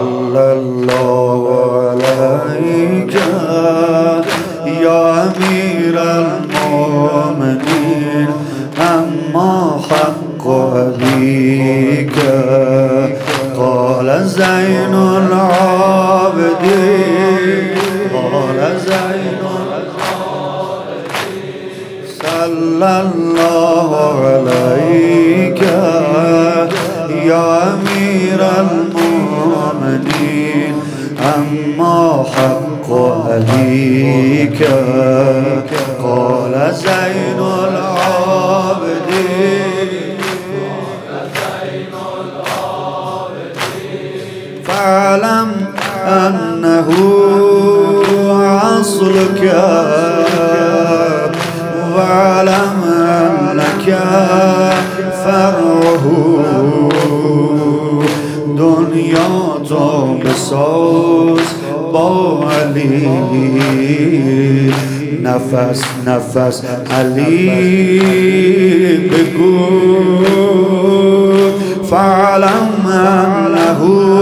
صلی الله علیک یا امیر المؤمنین اما حق ابیک قال زین العابدین صلی الله علیک یا امیر المؤمنین اما حق ابیک قال زین العابدین فاعلم انه اصلک واعلم انک فرعه دنیا تو بساز با علی نفس نفس علی بگو فاعلم انه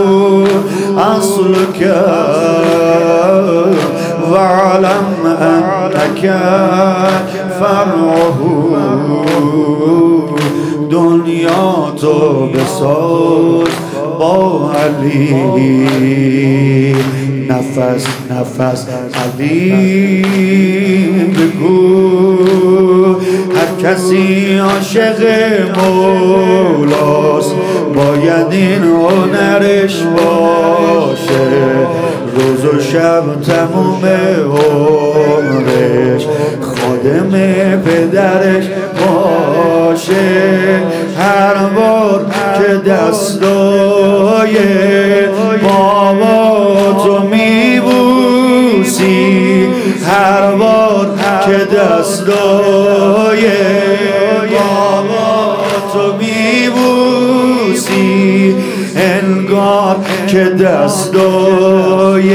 اصلک واعلم انک فرعه دنیا تو بساز با علی نفس نفس علی بگو هر کسی عاشق مولاست باید این هنرش باشه روز و شب تموم عمرش خادم پدرش باشه هر بار که دستای بابا تو میبوسی هر بار که دستای بابا تو میبوسی انگار که دستای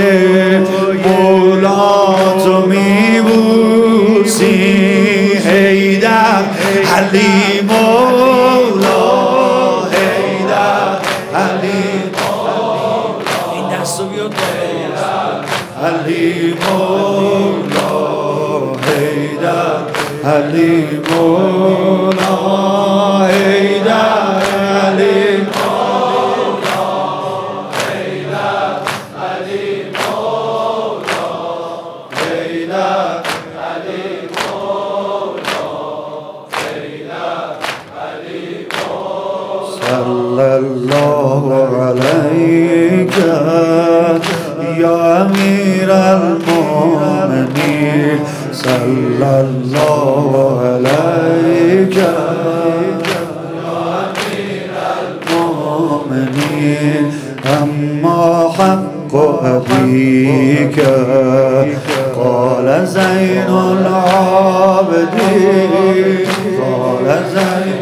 مولا تو میبوسی حیدر علی مولا حیدر علی مولا این دستو بیاد علی مولا حیدر علی مولا حیدر علی صلی الله علیک یا امیر المؤمنین صلی الله علیک یا امیر المؤمنین اما حق ابیک قال زین العابدین قال زین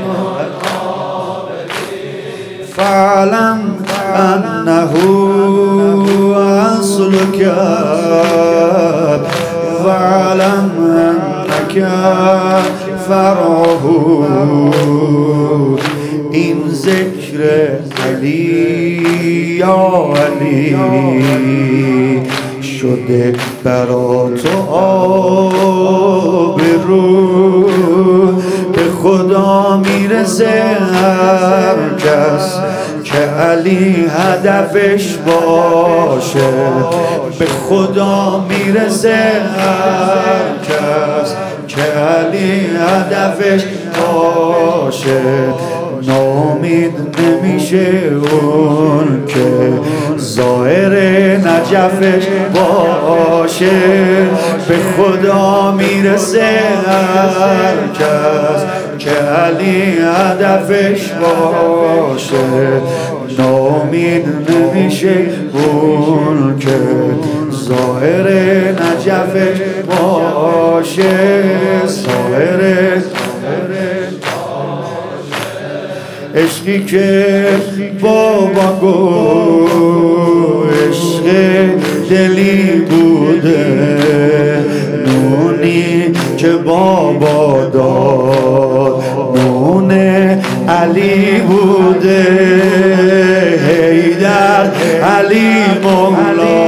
فاعلم انه اصلک واعلم انک فرعه این ذکر علی یا علی شده برا تو آب رو به خدا میرسه هر کس که علی هدفش باشه به خدا میرسه هر کس که علی هدفش باشه ناامید نمیشه اون که ظاهر نجفش باشه به خدا میرسه هر کس که علی هدفش باشه ناامید نمیشه اون که ظاهر نجفش باشه ظاهر عشقی که بابا گو عشق دلی بوده نونی که بابا داد نون علی بوده، حیدر علی مولا،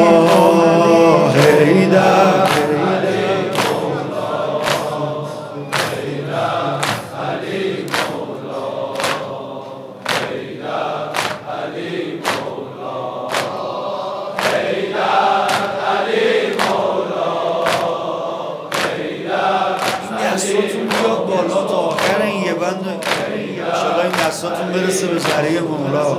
حیدر دستاتون بیاد بالا تا آخر این یه بند انشاءالله این دستاتون برسه به ذریع مولا.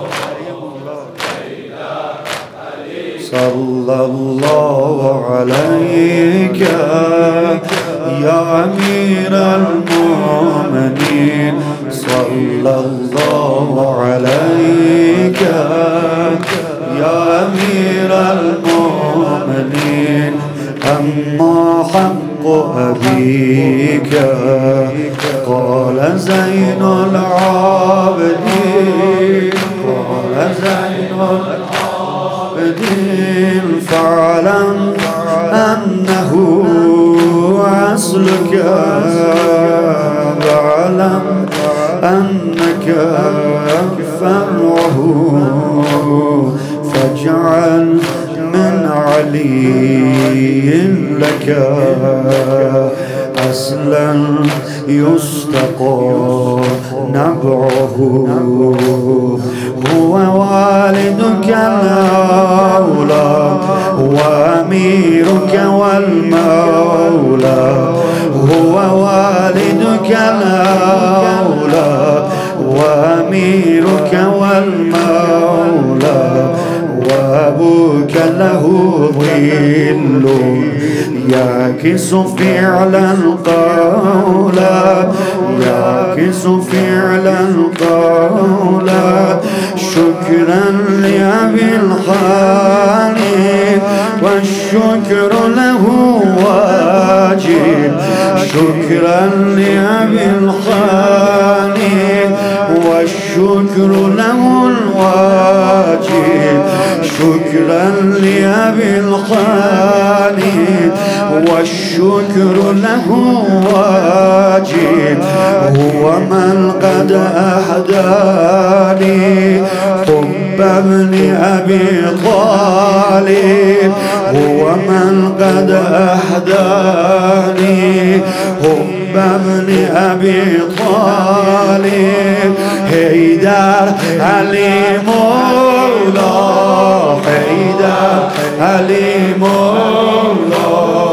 صلی الله علیک یا امیر المؤمنین، صلی الله علیک یا امیر المؤمنین. اما حق أبيك قال زين العابدين، قال زين العابدين فاعلم أنه أصلك، واعلم أنك فرعه، فاجعل من علي لك أصلا يستقى نبعه. هو والدك الأولى وأميرك والمولى، هو والدك الأولى وأميرك والمولى، وأبوك له ظل يعكس فعلا قولا، يعكس فعلا قولا. شكرا لأبي الخالق والشكر له واجب، شكرا لأبي الخالق والشكر له الواجب، شكرا لأبي الخالق والشكر له واجب. هو من قد أهداني حب ابن أبي طالب، هو من قد أهداني حب ابن أبي طالب. حيدر علي مولا، حيدر علي مولا.